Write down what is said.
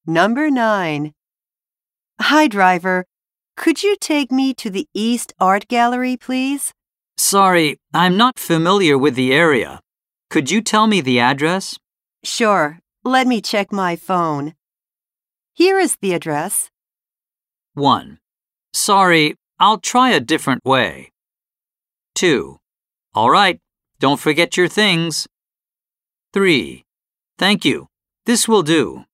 Number 9. Hi, driver. Could you take me to the East Art Gallery, please? Sorry, I'm not familiar with the area. Could you tell me the address? Sure. Let me check my phone. Here is the address. 1. Sorry, I'll try a different way. 2. All right, don't forget your things. 3. Thank you. This will do.